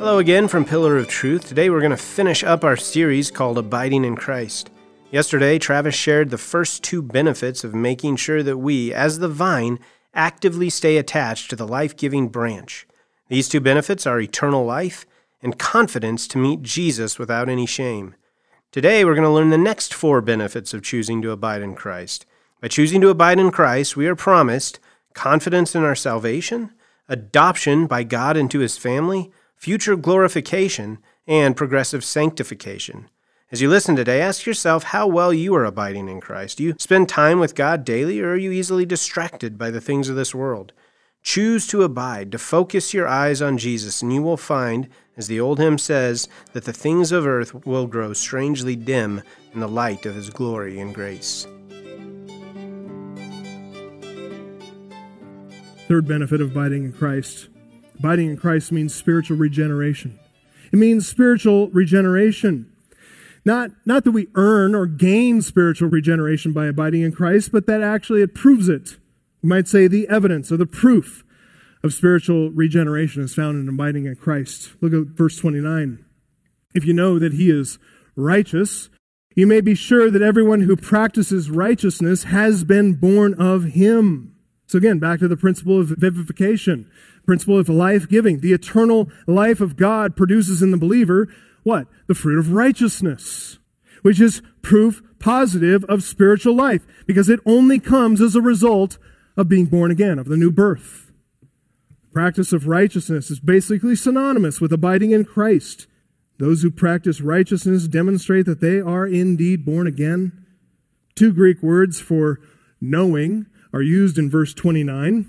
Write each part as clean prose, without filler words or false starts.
Hello again from Pillar of Truth. Today we're going to finish up our series called Abiding in Christ. Yesterday, Travis shared the first two benefits of making sure that we, as the vine, actively stay attached to the life-giving branch. These two benefits are eternal life and confidence to meet Jesus without any shame. Today we're going to learn the next four benefits of choosing to abide in Christ. By choosing to abide in Christ, we are promised confidence in our salvation, adoption by God into His family, future glorification, and progressive sanctification. As you listen today, ask yourself how well you are abiding in Christ. Do you spend time with God daily, or are you easily distracted by the things of this world? Choose to abide, to focus your eyes on Jesus, and you will find, as the old hymn says, that the things of earth will grow strangely dim in the light of His glory and grace. Third benefit of abiding in Christ. Abiding in Christ means spiritual regeneration. It means spiritual regeneration. Not that we earn or gain spiritual regeneration by abiding in Christ, but that actually it proves it. You might say the evidence or the proof of spiritual regeneration is found in abiding in Christ. Look at verse 29. If you know that He is righteous, you may be sure that everyone who practices righteousness has been born of Him. So again, back to the principle of vivification, principle of life-giving. The eternal life of God produces in the believer what? The fruit of righteousness, which is proof positive of spiritual life, because it only comes as a result of being born again, of the new birth. The practice of righteousness is basically synonymous with abiding in Christ. Those who practice righteousness demonstrate that they are indeed born again. Two Greek words for knowing are used in verse 29,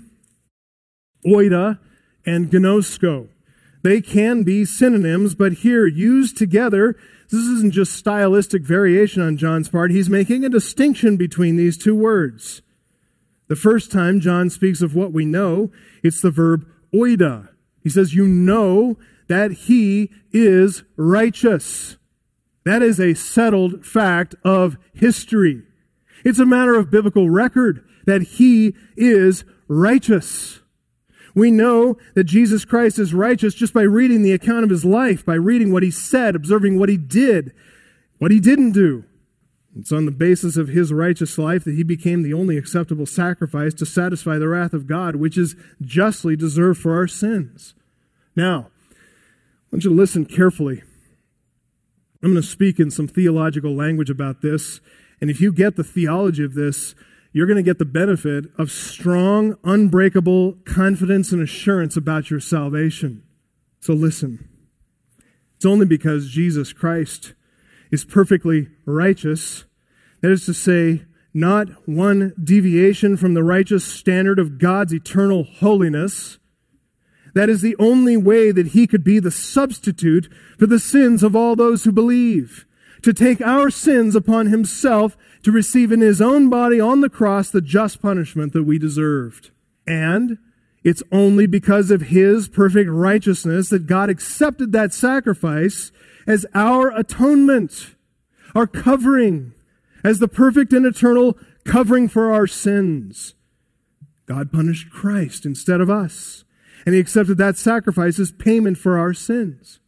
oida and gnosko. They can be synonyms, but here, used together, this isn't just stylistic variation on John's part. He's making a distinction between these two words. The first time John speaks of what we know, it's the verb oida. He says, you know that He is righteous. That is a settled fact of history. It's a matter of biblical record that He is righteous. We know that Jesus Christ is righteous just by reading the account of His life, by reading what He said, observing what He did, what He didn't do. It's on the basis of His righteous life that He became the only acceptable sacrifice to satisfy the wrath of God, which is justly deserved for our sins. Now, I want you to listen carefully. I'm going to speak in some theological language about this, and if you get the theology of this, you're going to get the benefit of strong, unbreakable confidence and assurance about your salvation. So listen. It's only because Jesus Christ is perfectly righteous, that is to say, not one deviation from the righteous standard of God's eternal holiness. That is the only way that He could be the substitute for the sins of all those who believe, to take our sins upon Himself, to receive in His own body on the cross the just punishment that we deserved. And it's only because of His perfect righteousness that God accepted that sacrifice as our atonement, our covering, as the perfect and eternal covering for our sins. God punished Christ instead of us, and He accepted that sacrifice as payment for our sins.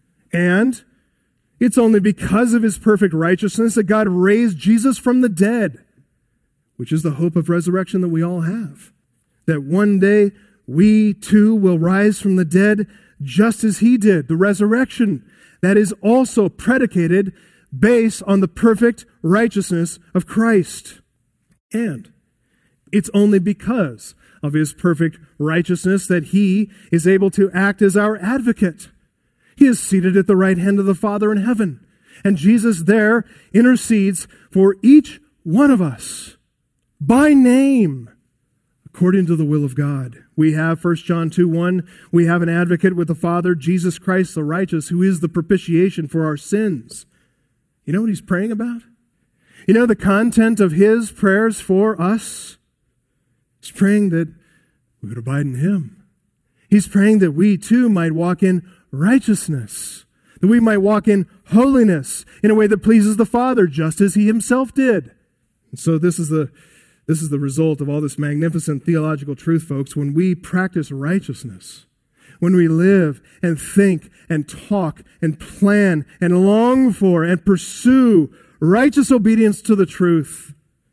And it's only because of His perfect righteousness that God raised Jesus from the dead, which is the hope of resurrection that we all have. That one day we too will rise from the dead just as He did. The resurrection that is also predicated based on the perfect righteousness of Christ. And it's only because of His perfect righteousness that He is able to act as our advocate. He is seated at the right hand of the Father in heaven. And Jesus there intercedes for each one of us by name, according to the will of God. We have 1 John 2:1, we have an advocate with the Father, Jesus Christ the righteous, who is the propitiation for our sins. You know what He's praying about? You know the content of His prayers for us? He's praying that we would abide in Him. He's praying that we too might walk in righteousness, that we might walk in holiness in a way that pleases the Father, just as He Himself did. And so this is the result of all this magnificent theological truth, folks. When we practice righteousness, when we live and think and talk and plan and long for and pursue righteous obedience to the truth,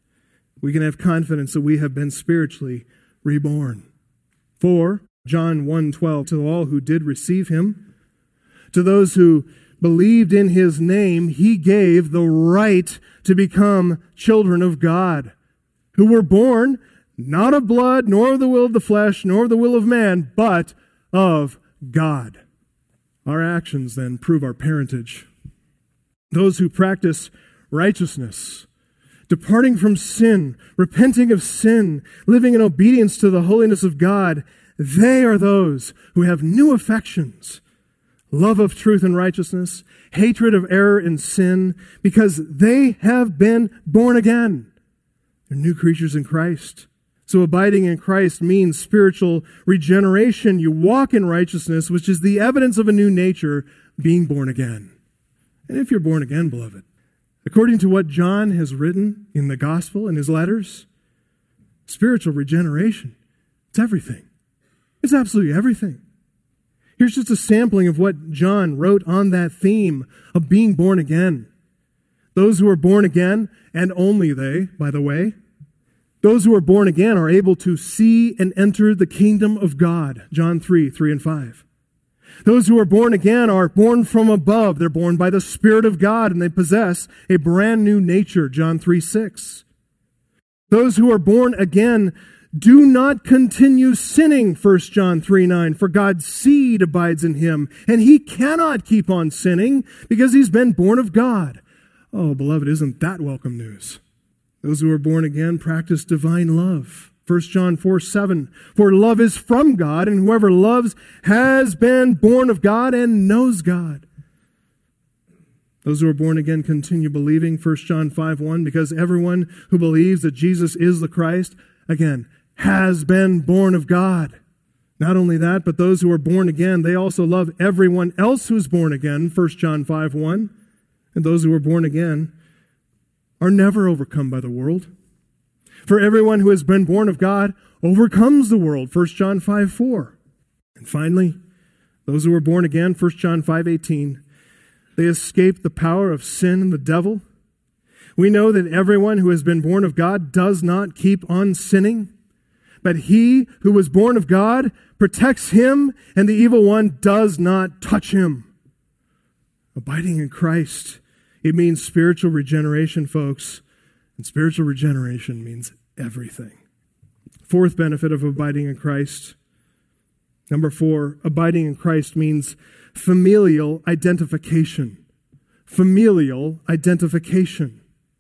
we can have confidence that we have been spiritually reborn. For John 1:12, to all who did receive him, to those who believed in his name, he gave the right to become children of God, who were born not of blood, nor of the will of the flesh, nor of the will of man, but of God. Our actions then prove our parentage. Those who practice righteousness, departing from sin, repenting of sin, living in obedience to the holiness of God, they are those who have new affections, love of truth and righteousness, hatred of error and sin, because they have been born again. They're new creatures in Christ. So abiding in Christ means spiritual regeneration. You walk in righteousness, which is the evidence of a new nature, being born again. And if you're born again, beloved, according to what John has written in the gospel and his letters, spiritual regeneration, it's everything. It's absolutely everything. Here's just a sampling of what John wrote on that theme of being born again. Those who are born again, and only they, by the way, those who are born again are able to see and enter the kingdom of God. John 3 and 5. Those who are born again are born from above. They're born by the Spirit of God, and they possess a brand new nature. John 3:6. Those who are born again do not continue sinning. 1 John 3:9. For God's seed abides in him, and he cannot keep on sinning because he's been born of God. Oh, beloved, isn't that welcome news? Those who are born again practice divine love. 1 John 4:7. For love is from God, and whoever loves has been born of God and knows God. Those who are born again continue believing. 1 John 5:1. Because everyone who believes that Jesus is the Christ, again, has been born of God. Not only that, but those who are born again, they also love everyone else who's born again. 1 John 5:1. And those who are born again are never overcome by the world. For everyone who has been born of God overcomes the world. 1 John 5:4. And finally, those who are born again, 1 John 5:18, they escape the power of sin and the devil. We know that everyone who has been born of God does not keep on sinning, but he who was born of God protects him, and the evil one does not touch him. Abiding in Christ, it means spiritual regeneration, folks. And spiritual regeneration means everything. Fourth benefit of abiding in Christ. Number 4, abiding in Christ means familial identification. Familial identification.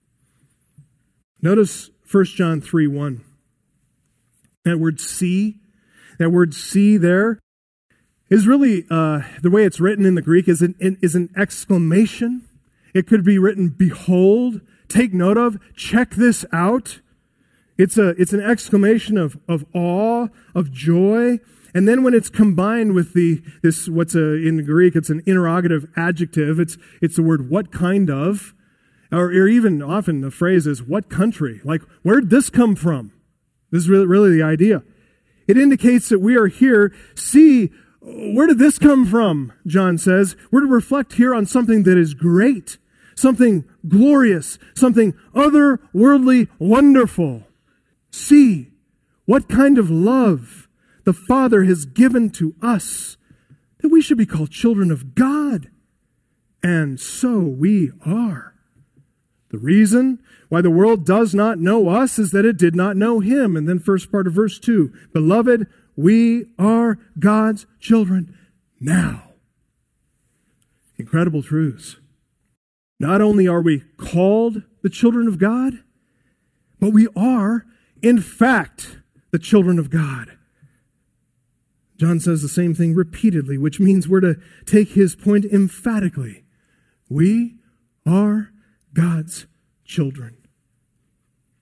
Notice 1 John 3:1. That word see there is really, the way it's written in the Greek is an exclamation. It could be written, behold, take note of, check this out. It's an exclamation of awe, of joy. And then when it's combined with in the Greek, it's an interrogative adjective. It's the word what kind of, or even often the phrase is what country? Like, where'd this come from? This is really the idea. It indicates that we are here. See, where did this come from? John says. We're to reflect here on something that is great, something glorious, something otherworldly wonderful. See what kind of love the Father has given to us, that we should be called children of God. And so we are. The reason why the world does not know us is that it did not know him. And then first part of verse 2, beloved, we are God's children now. Incredible truths. Not only are we called the children of God, but we are, in fact, the children of God. John says the same thing repeatedly, which means we're to take his point emphatically. We are God's children.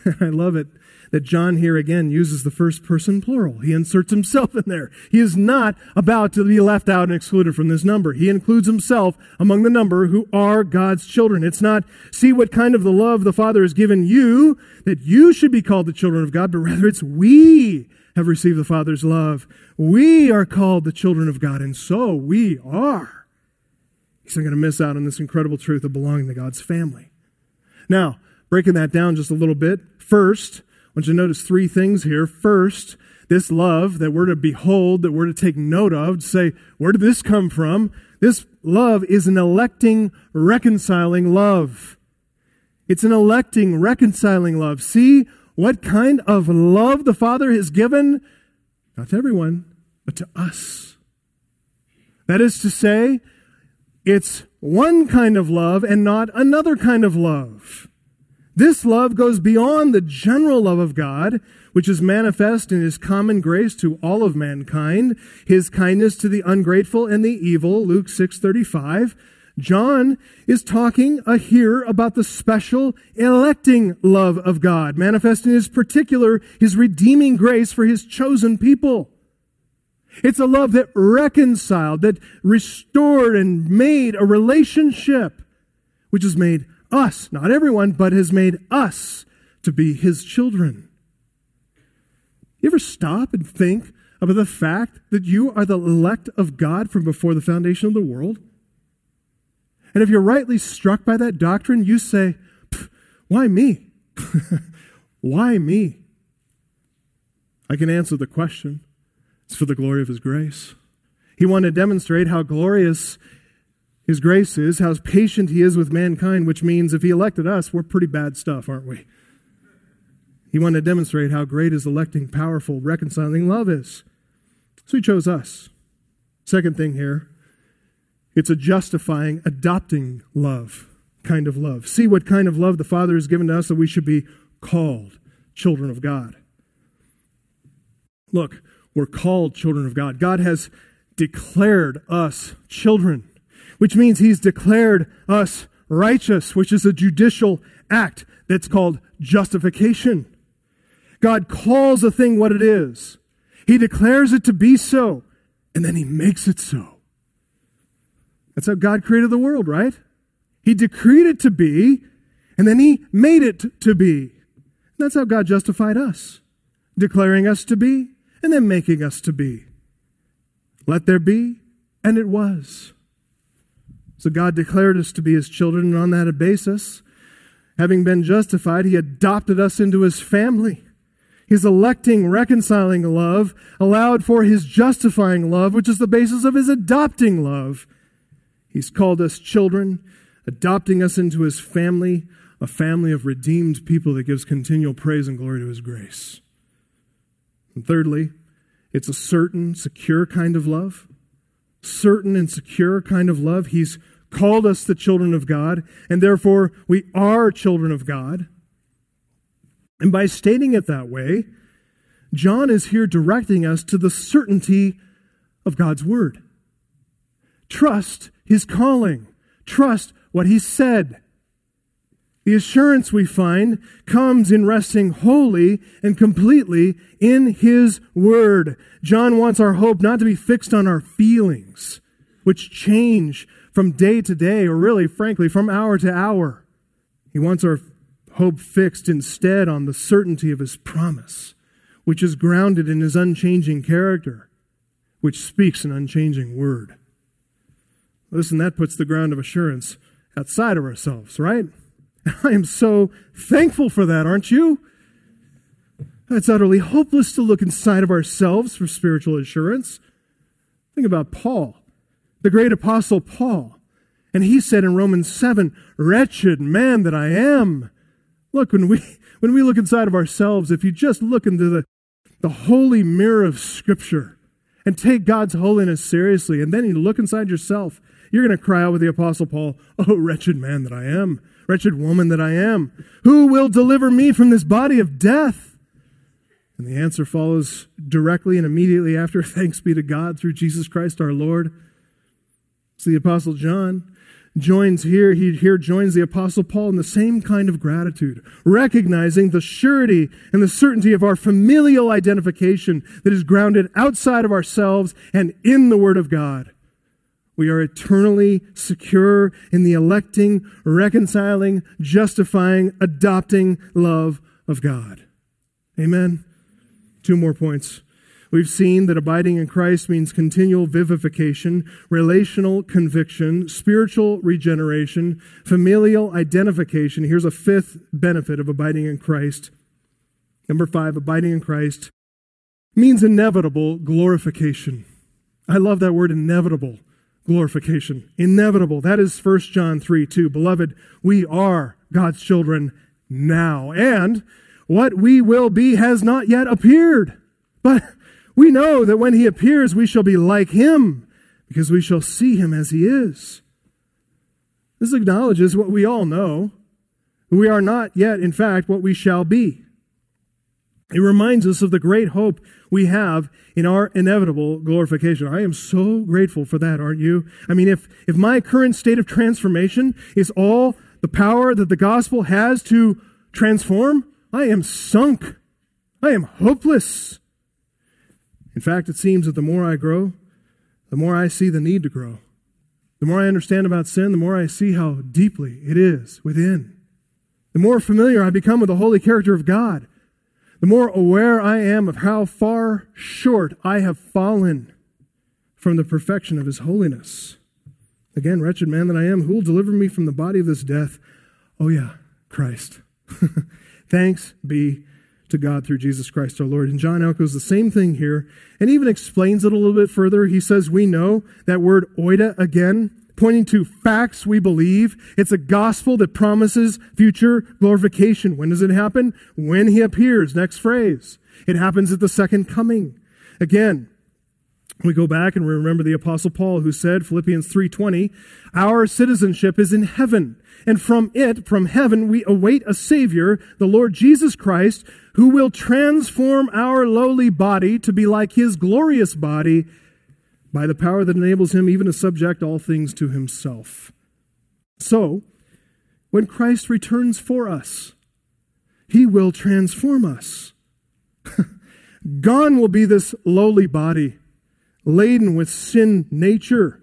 I love it that John here again uses the first person plural. He inserts himself in there. He is not about to be left out and excluded from this number. He includes himself among the number who are God's children. It's not, see what kind of the love the Father has given you, that you should be called the children of God, but rather it's we have received the Father's love. We are called the children of God, and so we are. He's not going to miss out on this incredible truth of belonging to God's family. Now, breaking that down just a little bit, first, I want you to notice three things here. First, this love that we're to behold, that we're to take note of, to say, where did this come from? This love is an electing, reconciling love. It's an electing, reconciling love. See what kind of love the Father has given, not to everyone, but to us. That is to say, it's one kind of love and not another kind of love. This love goes beyond the general love of God, which is manifest in His common grace to all of mankind, His kindness to the ungrateful and the evil, Luke 6:35. John is talking here about the special electing love of God, manifest in His particular, His redeeming grace for His chosen people. It's a love that reconciled, that restored and made a relationship, which has made us, not everyone, but has made us to be His children. You ever stop and think about the fact that you are the elect of God from before the foundation of the world? And if you're rightly struck by that doctrine, you say, why me? Why me? I can answer the question. It's for the glory of His grace. He wanted to demonstrate how glorious His grace is, how patient He is with mankind, which means if He elected us, we're pretty bad stuff, aren't we? He wanted to demonstrate how great His electing, powerful, reconciling love is. So He chose us. Second thing here, it's a justifying, adopting love, kind of love. See what kind of love the Father has given to us that we should be called children of God. Look, we're called children of God. God has declared us children, which means He's declared us righteous, which is a judicial act that's called justification. God calls a thing what it is. He declares it to be so, and then He makes it so. That's how God created the world, right? He decreed it to be, and then He made it to be. That's how God justified us, declaring us to be, and then making us to be. Let there be, and it was. So God declared us to be His children, and on that basis, having been justified, He adopted us into His family. His electing, reconciling love allowed for His justifying love, which is the basis of His adopting love. He's called us children, adopting us into His family, a family of redeemed people that gives continual praise and glory to His grace. And thirdly, it's a certain, secure kind of love. Certain and secure kind of love. He's called us the children of God, and therefore we are children of God. And by stating it that way, John is here directing us to the certainty of God's word. Trust His calling. Trust what He said. The assurance we find comes in resting wholly and completely in His word. John wants our hope not to be fixed on our feelings, which change from day to day, or really, frankly, from hour to hour. He wants our hope fixed instead on the certainty of His promise, which is grounded in His unchanging character, which speaks an unchanging word. Listen, that puts the ground of assurance outside of ourselves, right? I am so thankful for that, aren't you? It's utterly hopeless to look inside of ourselves for spiritual assurance. Think about Paul, the great apostle Paul. And he said in Romans 7, "Wretched man that I am." Look, when we look inside of ourselves, if you just look into the holy mirror of Scripture and take God's holiness seriously, and then you look inside yourself, you're going to cry out with the apostle Paul, "Oh, wretched man that I am, wretched woman that I am, who will deliver me from this body of death?" And the answer follows directly and immediately after, "Thanks be to God through Jesus Christ our Lord." It's the apostle John. joins the Apostle Paul in the same kind of gratitude, recognizing the surety and the certainty of our familial identification that is grounded outside of ourselves and in the Word of God. We are eternally secure in the electing, reconciling, justifying, adopting love of God. Amen. 2 more points. We've seen that abiding in Christ means continual vivification, relational conviction, spiritual regeneration, familial identification. Here's a 5th benefit of abiding in Christ. Number 5, abiding in Christ means inevitable glorification. I love that word, inevitable glorification. Inevitable. That is 1 John 3:2. Beloved, we are God's children now, and what we will be has not yet appeared. But we know that when he appears, we shall be like him, because we shall see him as he is. This acknowledges what we all know. We are not yet, in fact, what we shall be. It reminds us of the great hope we have in our inevitable glorification. I am so grateful for that, aren't you? I mean, if my current state of transformation is all the power that the gospel has to transform, I am sunk. I am hopeless. In fact, it seems that the more I grow, the more I see the need to grow. The more I understand about sin, the more I see how deeply it is within. The more familiar I become with the holy character of God, the more aware I am of how far short I have fallen from the perfection of his holiness. Again, wretched man that I am, who will deliver me from the body of this death? Oh yeah, Christ. Thanks be to God through Jesus Christ our Lord. And John echoes the same thing here and even explains it a little bit further. He says we know that word oida again, pointing to facts we believe. It's a gospel that promises future glorification. When does it happen? When he appears. Next phrase. It happens at the second coming. Again, we go back and we remember the Apostle Paul who said, Philippians 3:20, our citizenship is in heaven, and from heaven, we await a Savior, the Lord Jesus Christ, who will transform our lowly body to be like his glorious body by the power that enables him even to subject all things to himself. So, when Christ returns for us, he will transform us. Gone will be this lowly body, laden with sin nature.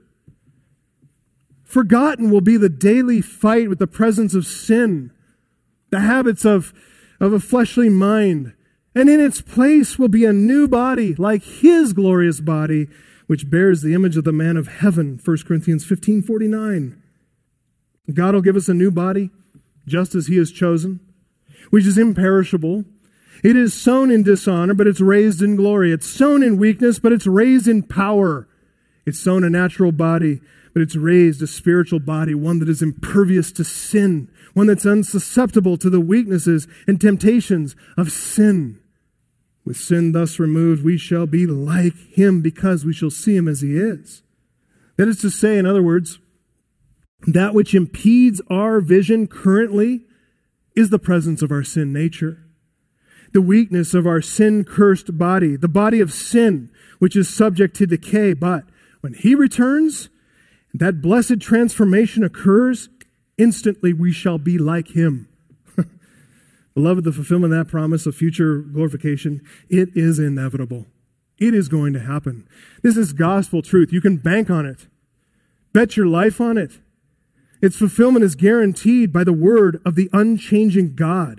Forgotten will be the daily fight with the presence of sin, the habits of a fleshly mind. And in its place will be a new body, like his glorious body, which bears the image of the man of heaven, 1 Corinthians 15:49. God will give us a new body, just as he has chosen, which is imperishable. It is sown in dishonor, but it's raised in glory. It's sown in weakness, but it's raised in power. It's sown a natural body, but it's raised a spiritual body, one that is impervious to sin, one that's unsusceptible to the weaknesses and temptations of sin. With sin thus removed, we shall be like him because we shall see him as he is. That is to say, in other words, that which impedes our vision currently is the presence of our sin nature. The weakness of our sin-cursed body, the body of sin, which is subject to decay. But when he returns, that blessed transformation occurs, instantly we shall be like him. Beloved, the fulfillment of that promise of future glorification, it is inevitable. It is going to happen. This is gospel truth. You can bank on it. Bet your life on it. Its fulfillment is guaranteed by the word of the unchanging God.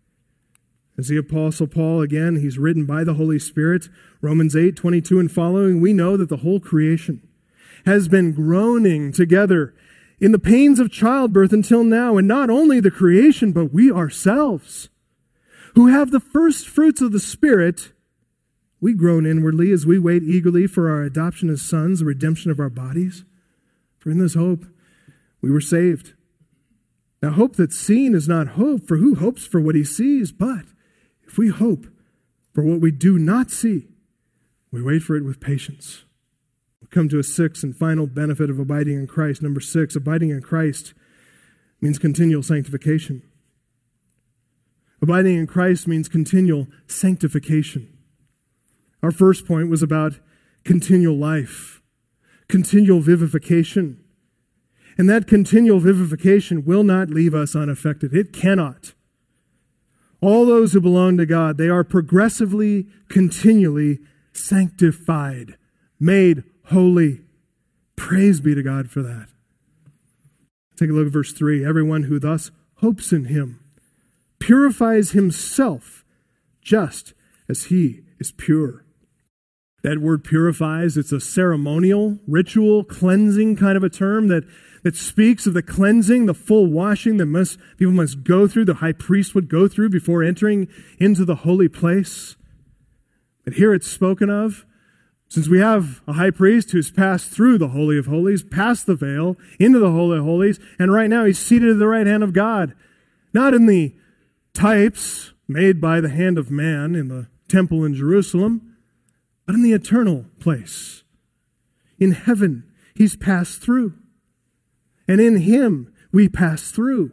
As the Apostle Paul, again, he's written by the Holy Spirit, Romans 8:22 and following, we know that the whole creation has been groaning together in the pains of childbirth until now, and not only the creation, but we ourselves, who have the first fruits of the Spirit, we groan inwardly as we wait eagerly for our adoption as sons, the redemption of our bodies. For in this hope we were saved. Now hope that's seen is not hope, for who hopes for what he sees? But if we hope for what we do not see, we wait for it with patience. We'll come to a 6th and final benefit of abiding in Christ. Number 6, abiding in Christ means continual sanctification. Abiding in Christ means continual sanctification. Our first point was about continual life, continual vivification. And that continual vivification will not leave us unaffected. It cannot. All those who belong to God, they are progressively, continually sanctified, made holy. Praise be to God for that. Take a look at verse 3. Everyone who thus hopes in him purifies himself just as he is pure. That word purifies, it's a ceremonial, ritual, cleansing kind of a term that speaks of the cleansing, the full washing that people must go through, the high priest would go through before entering into the holy place. But here it's spoken of, since we have a high priest who's passed through the Holy of Holies, past the veil, into the Holy of Holies, and right now he's seated at the right hand of God. Not in the types made by the hand of man in the temple in Jerusalem, but in the eternal place. In heaven, he's passed through. And in him, we pass through.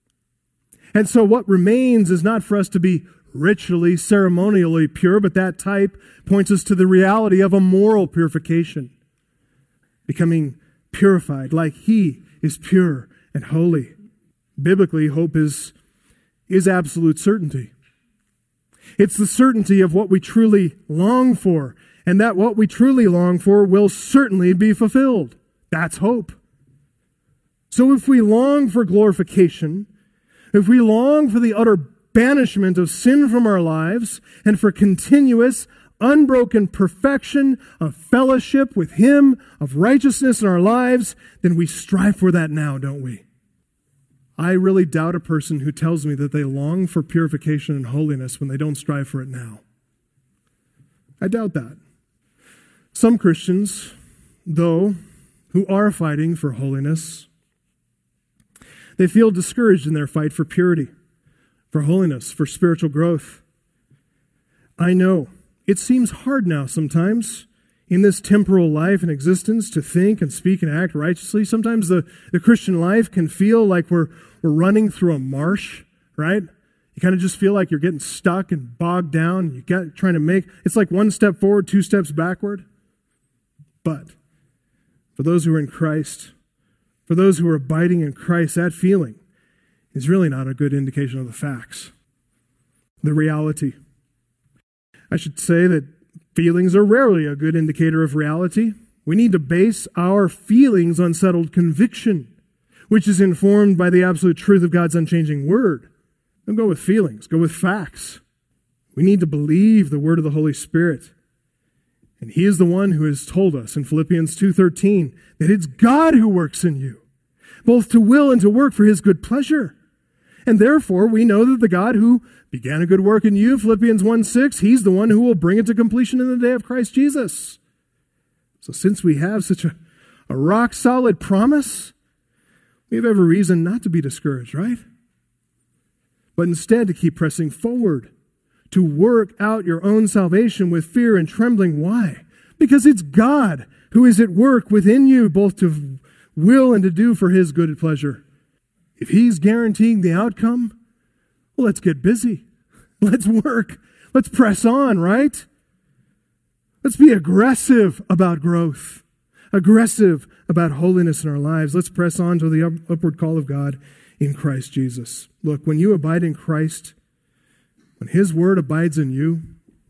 And so what remains is not for us to be ritually, ceremonially pure, but that type points us to the reality of a moral purification. Becoming purified like he is pure and holy. Biblically, hope is absolute certainty. It's the certainty of what we truly long for, and that what we truly long for will certainly be fulfilled. That's hope. So if we long for glorification, if we long for the utter banishment of sin from our lives, and for continuous, unbroken perfection of fellowship with him, of righteousness in our lives, then we strive for that now, don't we? I really doubt a person who tells me that they long for purification and holiness when they don't strive for it now. I doubt that. Some Christians, though, who are fighting for holiness, they feel discouraged in their fight for purity, for holiness, for spiritual growth. I know it seems hard now sometimes in this temporal life and existence to think and speak and act righteously. Sometimes the Christian life can feel like we're running through a marsh, right? You kind of just feel like you're getting stuck and bogged down. It's like one step forward, two steps backward. But for those who are in Christ, for those who are abiding in Christ, that feeling is really not a good indication of the facts, the reality. I should say that feelings are rarely a good indicator of reality. We need to base our feelings on settled conviction, which is informed by the absolute truth of God's unchanging word. Don't go with feelings, go with facts. We need to believe the word of the Holy Spirit. And he is the one who has told us in Philippians 2:13 that it's God who works in you, both to will and to work for his good pleasure. And therefore, we know that the God who began a good work in you, Philippians 1:6, he's the one who will bring it to completion in the day of Christ Jesus. So since we have such a rock-solid promise, we have every reason not to be discouraged, right? But instead to keep pressing forward, to work out your own salvation with fear and trembling. Why? Because it's God who is at work within you, both to will and to do for his good pleasure. If he's guaranteeing the outcome, well, let's get busy. Let's work. Let's press on, right? Let's be aggressive about growth, aggressive about holiness in our lives. Let's press on to the upward call of God in Christ Jesus. Look, when you abide in Christ, when his word abides in you,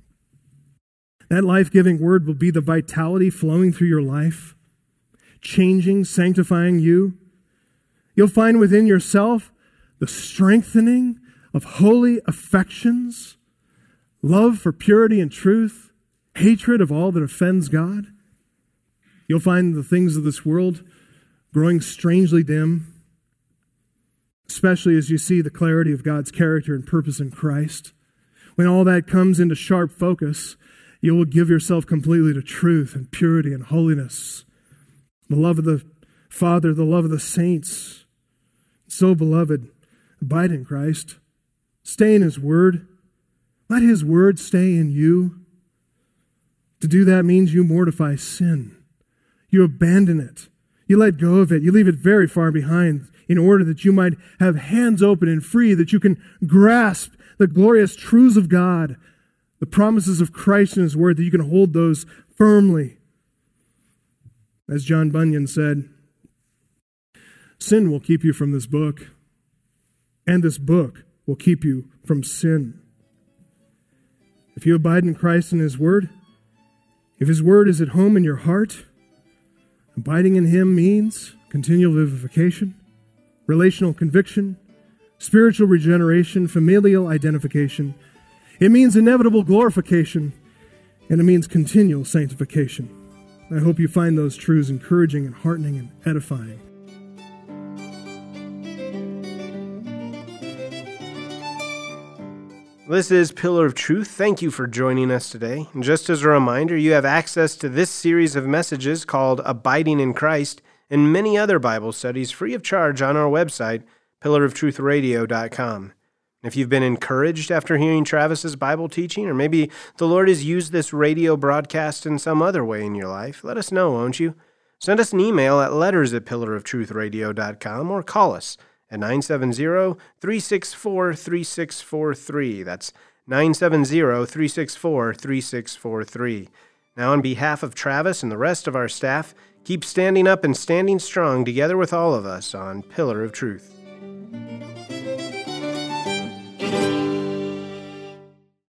that life-giving word will be the vitality flowing through your life, changing, sanctifying you. You'll find within yourself the strengthening of holy affections, love for purity and truth, hatred of all that offends God. You'll find the things of this world growing strangely dim, especially as you see the clarity of God's character and purpose in Christ. When all that comes into sharp focus, you will give yourself completely to truth and purity and holiness, the love of the Father, the love of the saints. So, beloved, abide in Christ. Stay in his word. Let his word stay in you. To do that means you mortify sin. You abandon it. You let go of it. You leave it very far behind in order that you might have hands open and free, that you can grasp the glorious truths of God, the promises of Christ in his word, that you can hold those firmly. As John Bunyan said, Sin will keep you from this book, and this book will keep you from sin. If you abide in Christ and His Word, if His Word is at home in your heart, abiding in Him means continual vivification, relational conviction, spiritual regeneration, familial identification. It means inevitable glorification, and it means continual sanctification. I hope you find those truths encouraging and heartening and edifying. This is Pillar of Truth. Thank you for joining us today. And just as a reminder, you have access to this series of messages called Abiding in Christ and many other Bible studies free of charge on our website, pillaroftruthradio.com. If you've been encouraged after hearing Travis's Bible teaching, or maybe the Lord has used this radio broadcast in some other way in your life, let us know, won't you? Send us an email at letters@pillaroftruthradio.com or call us at 970-364-3643. That's 970-364-3643. Now, on behalf of Travis and the rest of our staff, keep standing up and standing strong together with all of us on Pillar of Truth.